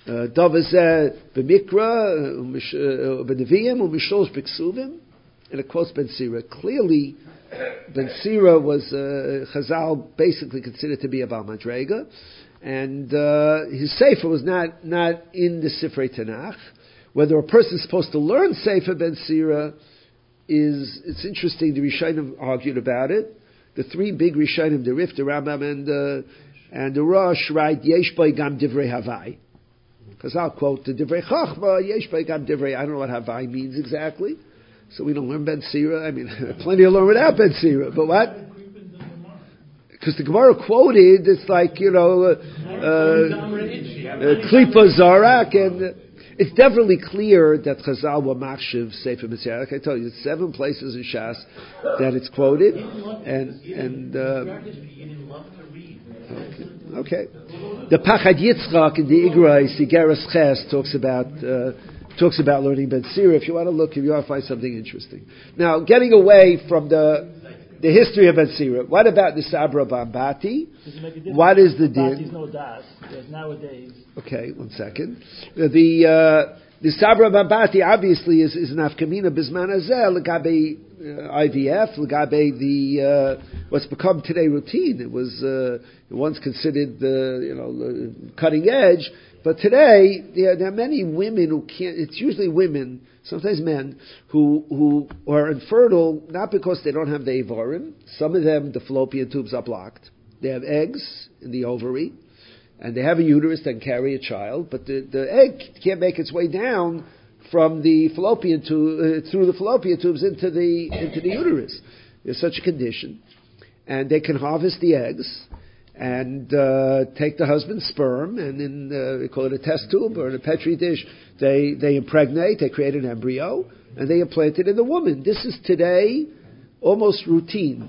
davazeh b'mikra b'neviim u'mishlosh b'ksuvim, and it quotes Ben Sira. Clearly, Ben Sira was Chazal basically considered to be a Baal Madrega. And his Sefer was not in the Sifrei Tanakh. Whether a person is supposed to learn Sefer Ben Sira it's interesting. The Rishonim argued about it. The 3 big Rishonim, the Rif, the Rambam, and the Rosh, write Yesh Boi Gam Divrei Havai. Because I'll quote the Divrei Chachma, Yesh Boi Gam Divrei. I don't know what Havai means exactly, so we don't learn Ben Sira. I mean, plenty to learn without Ben Sira. But what? because the Gemara quoted, it's like, Klipa Zarak, and it's definitely clear that Chazal were machshiv Sefer Messiah. Like I told you, 7 places in Shas that it's quoted, okay. The Pachad Yitzchak in the Igrai Sigeras Ches talks about learning Ben Sira. If you want to find something interesting. Now, getting away from the history of Ben Sira, what about the Sabra Bambati? What is the din? Bati's no das. There's nowadays. Okay, one second. The Sabra Bambati obviously is an Afkamina Bisman Azel, Legabe IVF, Legabe the what's become today routine. It was once considered cutting edge, but today there are many women who can't. It's usually women, sometimes men, who are infertile not because they don't have the Evarim. Some of them, the fallopian tubes are blocked. They have eggs in the ovary, and they have a uterus that can carry a child, but the egg can't make its way down from the fallopian tube through the fallopian tubes into the uterus. There's such a condition, and they can harvest the eggs and take the husband's sperm, and in we call it a test tube or in a petri dish, they impregnate, they create an embryo, and they implant it in the woman. This is today almost routine.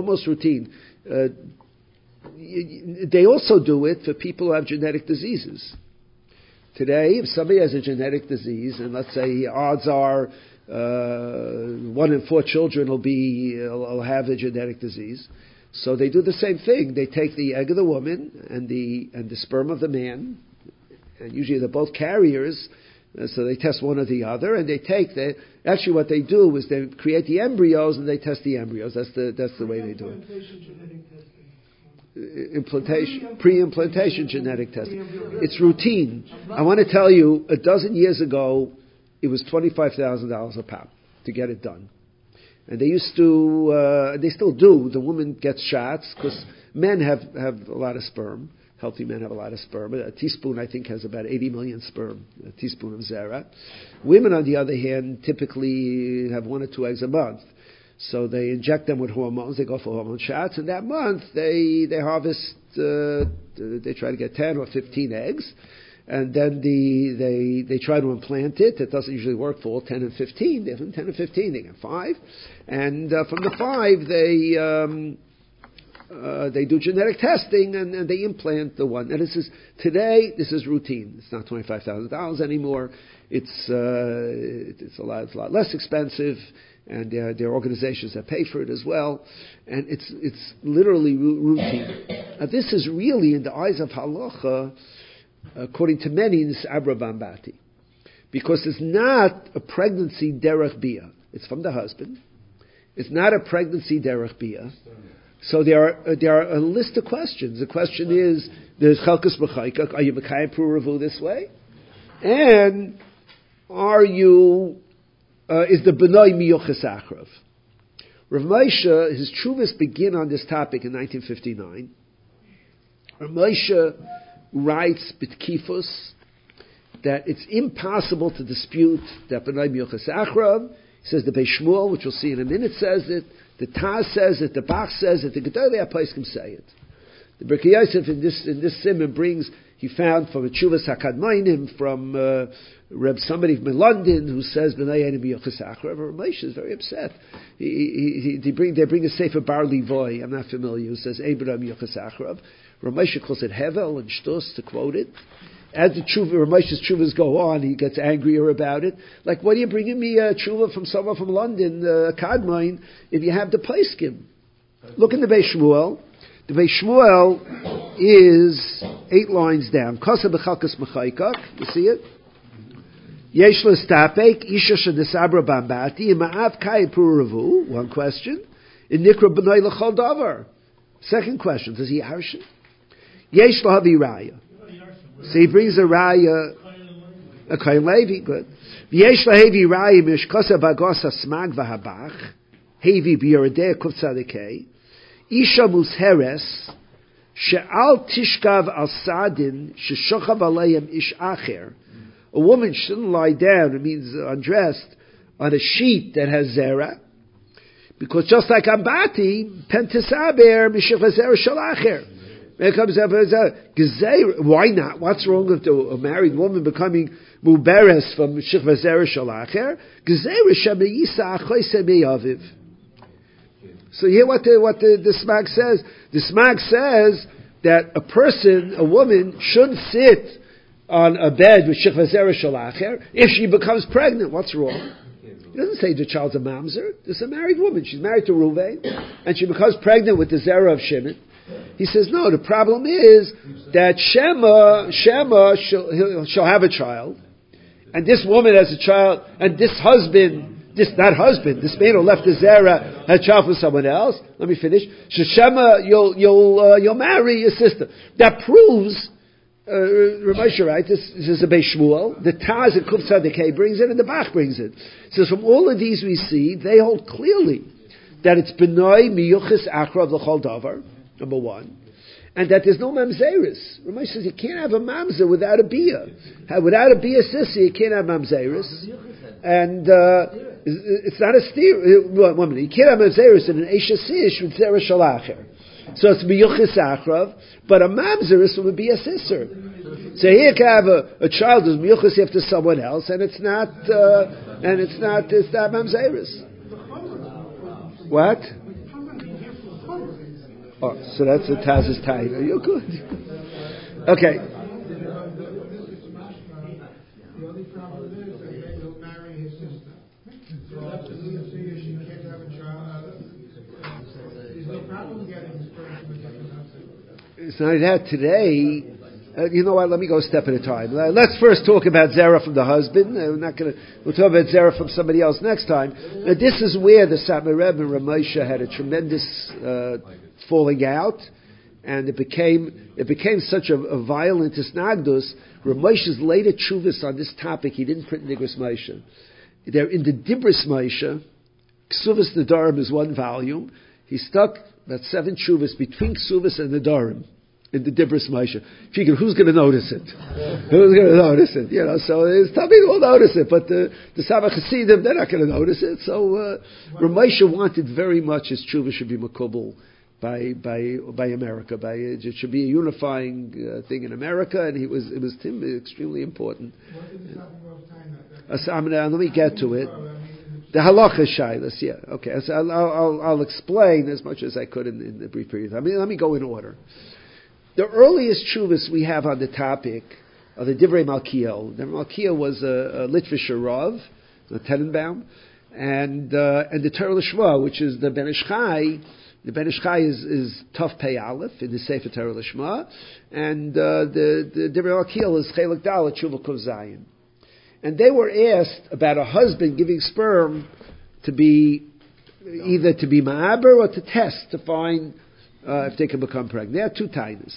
They also do it for people who have genetic diseases. Today, if somebody has a genetic disease, and let's say odds are 1 in 4 children will have the genetic disease, so they do the same thing. They take the egg of the woman and the sperm of the man, and usually they're both carriers, so they test one or the other, and they take actually what they do is they create the embryos and they test the embryos. That's the way they do it. Pre-implantation genetic testing. It's routine. I want to tell you, a dozen years ago, it was $25,000 a pop to get it done. And they used to, they still do. The woman gets shots because men have a lot of sperm. Healthy men have a lot of sperm. A teaspoon, I think, has about 80 million sperm. A teaspoon of zera. Women, on the other hand, typically have 1 or 2 eggs a month. So they inject them with hormones. They go for hormone shots, and that month they harvest. They try to get 10 or 15 eggs, and then they try to implant it. It doesn't usually work for all 10 and 15. They have 10 and 15. They get 5, and from the 5 they do genetic testing and they implant the one. And today this is routine. It's not $25,000 anymore. It's a lot less expensive. And there are organizations that pay for it as well, and it's literally routine. Now, this is really, in the eyes of halacha, according to many, this Abra Bambati, because it's not a pregnancy derech bia. It's from the husband. It's not a pregnancy derech bia. So there are a list of questions. The question is: there's chalkas b'chaykak. Are you mekayim pru'ravu this way? And are you? Is the B'nai Miyuchas Achrav. Rav Moshe, his Chuvas begin on this topic in 1959. Rav Moshe writes B'tkifus that it's impossible to dispute that B'nai Miyuchas Achrav. He says the Beis Shmuel, which we'll see in a minute, says it. The Taz says it. The Bach says it. The Gedolei HaPoskim say it. The Birkei Yosef in this simon brings. He found from a Chuvas Hakadmonim from somebody from London who says B'nai Eini B'Yochas Achrav. Rav Moshe is very upset. They bring a Sefer Bar Levoy. I'm not familiar. Who says Abraham Yochas Achrav. Rav Moshe calls it Hevel and Shtus to quote it. As the Rav Moshe's Chuvas go on, he gets angrier about it. Like, what are you bringing me a Chuva from someone from London, Kadmoin, if you have the Poskim? Look in the Beis Shmuel. The Beis Shmuel is 8 lines down. Kosa b'chalkas mechaykak. You see it? Yesh l'stapek isha shenesabra bambati ima'av kai puravu. One question. In nikra b'nai l'chol davar. Second question. Does he harshin? Yesh l'havi raya. So he brings a raya. A Kohen Levi. Good. Yesh l'havi raya mish kosa bagosa smag v'habach. Hevi b'yoredeh kuf tzadikei. Isha musheres she'al tishkav al sadin she'shochav alayim ish acher. A woman shouldn't lie down, it means undressed, on a sheet that has zera. Because just like Ambati, Pentisaber, Mishichazer Shalacher. Why not? What's wrong with a married woman becoming Muberes from Mishichazer Shalacher? So hear what the Smag says. The Smag says that a woman should sit on a bed with Shechvazera Shalacher if she becomes pregnant. What's wrong? He doesn't say the child's a mamzer. This is a married woman. She's married to Ruvain, and she becomes pregnant with the Zera of Shimon. He says, no, the problem is that Shema she'll have a child, and this woman has a child, and this man who left the Zera had a child with someone else. Let me finish. Shema, you'll marry your sister. That proves, Ramosha, right? This is a Beis Shmuel. The Taz and Kuf Tzadikei brings it, and the Bach brings it. So from all of these we see, they hold clearly that it's B'nai Miyuchis Akrav L'chol Davar, number one, and that there's no mamzeris. Ramosha says you can't have a mamzer without a bia. Without a bia sissy, you can't have mamzeris. And it's not a steer. One minute, you can't have mamzeris in an Eisha Sish with Zera Shalacher. So it's Miyuchis Akrav, but a mamzeris would be a sister. So here you can have a child who's Miyuchis after someone else, and it's not mamzeris. What? Oh, so that's the Taz's time. You're good. Okay. The only problem is that he'll marry his sister. So after she can't have a child. There's no problem getting this person. It's not that today. You know what? Let me go a step at a time. Let's first talk about Zerah from the husband. We'll talk about Zerah from somebody else next time. This is where the Satmar Rebbe and Ramosha had a tremendous falling out, and it became such a violent isnagdus. Ramosha's later chuvas on this topic, he didn't print Nigris Moshe. They're in the Dibris Moshe. Ksuvas Nedarim is one volume. He stuck about 7 chuvas between Ksuvas and Nedarim in the Dibris Moshe. Figure, who's going to notice it? Who's going to notice it? So some people will notice it, but the Samach Hasidim, they're not going to notice it. So Ramosha wanted very much his tshuva should be makubal by America. It should be a unifying thing in America, and it was to him extremely important. Let me get to it. The halacha shaylas, yeah, okay. So I'll explain as much as I could in the brief period. Let me go in order. The earliest chuvas we have on the topic are the Divrei Malkiel. The Malkiel was a Litvisher Rav, a Tenenbaum, and the Torah Lishma, which is the Ben Ish Chai. The Ben Ish Chai is Tov Pei Aleph in the Sefer Torah Lishma, and the Divrei Malkiel is Chelik Dalet Shuvah Kuf Zayin. And they were asked about a husband giving sperm to be either to be ma'aber or to test to find if they can become pregnant. There are 2 tainas.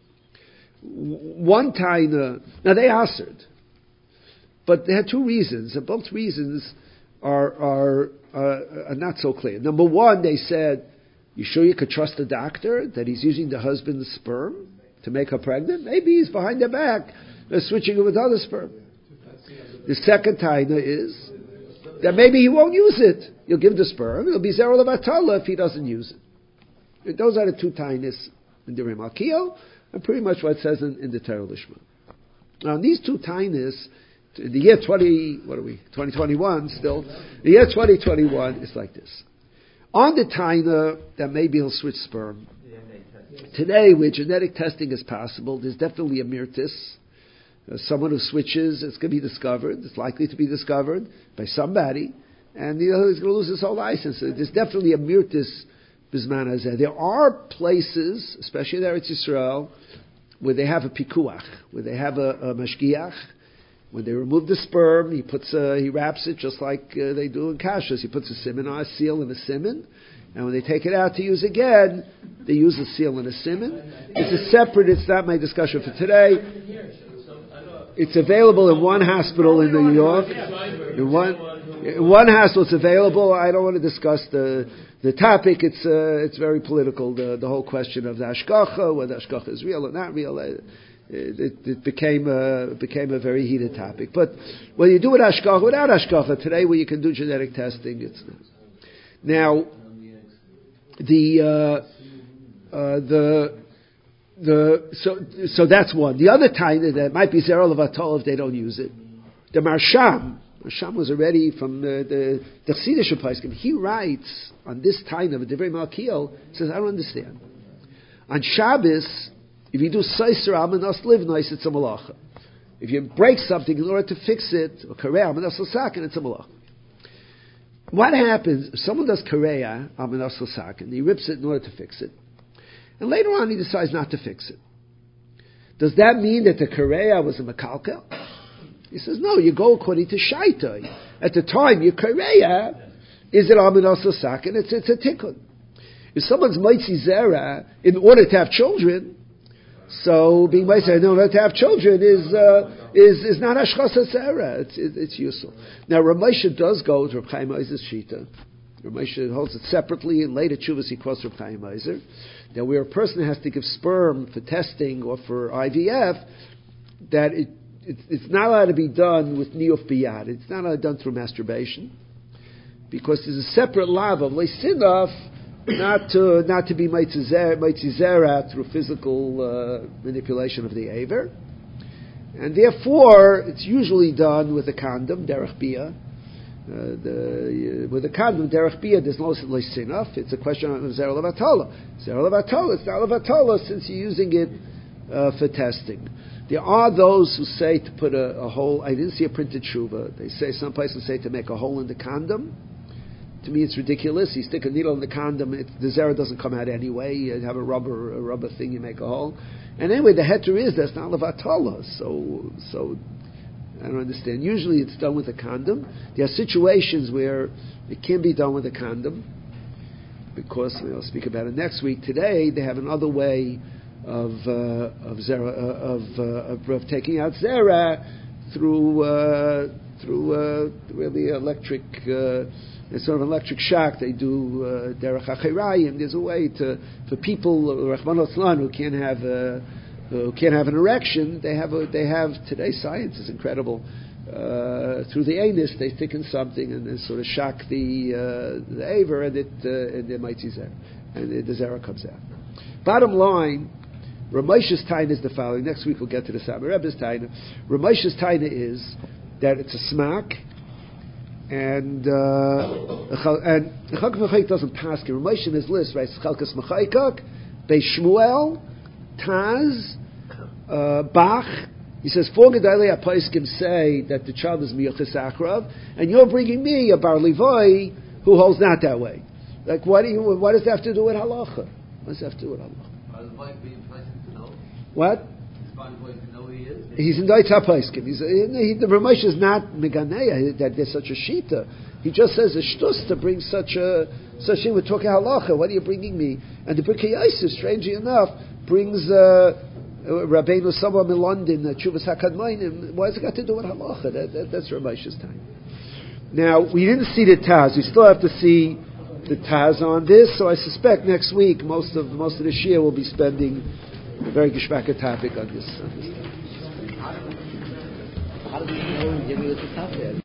One taina, now they answered, but they had 2 reasons, and both reasons are not so clear. Number one, they said, you sure you could trust the doctor that he's using the husband's sperm to make her pregnant? Maybe he's behind their back, switching it with other sperm. The second taina is that maybe he won't use it. You'll give the sperm, it'll be zero levatala if he doesn't use it. Those are the 2 tainas in the Malkiel, and pretty much what it says in the Torah Lishma. Now, these 2 tainas, in the year 2021 still, the year 2021 is like this. On the taina that maybe he'll switch sperm, today where genetic testing is possible, there's definitely a mirtis. Someone who switches, it's going to be discovered. It's likely to be discovered by somebody, and he's going to lose his whole license. There's definitely a mirtis bisman hazeh. There are places, especially in Eretz Yisrael, where they have a pikuach, where they have a mashgiach. When they remove the sperm, he wraps it just like they do in kashrus. He puts a siman on a seal and a siman, and when they take it out to use again, they use a seal and a siman. It's not my discussion for today. It's available in one hospital in New York. In one hospital it's available. I don't want to discuss the topic. It's very political. The whole question of the hashgacha, whether hashgacha is real or not real. It became a very heated topic. But when you do it hashgacha, without hashgacha, today where you can do genetic testing, it's not. Now, So that's one. The other time that might be Zera Levatol if they don't use it. The Marsham was already from the Chassidish Paiskim. He writes on this time of a Divrei Malkiel, says, I don't understand. On Shabbos, if you do Seiser Amanas Livnois, it's a malacha. If you break something in order to fix it, or Kareya Amanas L'Saken, it's a malacha. What happens if someone does Kareya Amanas L'Saken, he rips it in order to fix it, and later on he decides not to fix it? Does that mean that the Kareya was a Mekalkel? He says, no, you go according to Shaita. At the time, your Kareya is an Amanas L'Saken, it's a tikkun. If someone's Moitzi Zera in order to have children, so being Moitzi in order to have children is not Ashchas Zera. It's useful. Now, Ramesha does go with Reb Chaim Oizer's Shita. Ramesha holds it separately, and later Chuvas he quotes Reb Chaim Oizer. Now, where a person has to give sperm for testing or for IVF, that it's not allowed to be done with Niyuf Biyad. It's not allowed to be done through masturbation, because there's a separate lav of Leisinaf, not to be Meitzizera through physical manipulation of the Aver. And therefore, it's usually done with a condom, Derech Bia. With a condom, Derech Bia, there's no Leisinaf. It's a question of Zera Levatala. Zera Levatala, it's not Levatala since you're using it for testing. There are those who say to put a hole. I didn't see a printed shuva. They say, some places say to make a hole in the condom. To me, it's ridiculous. You stick a needle in the condom, the zera doesn't come out anyway. You have a rubber thing, you make a hole. And anyway, the heter is that's not levatala. So I don't understand. Usually, it's done with a condom. There are situations where it can be done with a condom, because I'll speak about it next week. Today, they have another way of taking out zera through really electric. It's sort of an electric shock. They do derech hachirayim. There's a way for people Rachmana litzlan who can't have an erection. They have today science is incredible. Through the anus, they thicken something and they sort of shock the aver, and it might see zera, and the zera comes out. Bottom line, Ramesh's taina is the following. Next week we'll get to the Sami Rebbe's taina. Ramesh's taina is that it's a smack, and the Chalkas Mechaik doesn't pass. Ramesh in his list writes Chalkas Mechaikak, Beis Shmuel, Taz, Bach. He says 4 Gedalei HaPoskim say that the child is Miyuchas Achrav, and you're bringing me a Bar Levi who holds not that way. Like, what does that have to do with halacha? What does that have to do with halacha? What? He's in Doitz HaPoskim. The Ramesh is not Meganeya that there's such a shita. He just says a shtus to bring such thing. We're talking halacha. What are you bringing me? And the Birkei Yosef, strangely enough, brings Rabbeinu someone in London, Chuvas HaKadmonim. What has it got to do with halacha? That's Ramesh's time. Now, we didn't see the Taz. We still have to see the Taz on this. So I suspect next week most of the Shia will be spending a very geschmacka topic on this. How do we know Jimmy was the top there?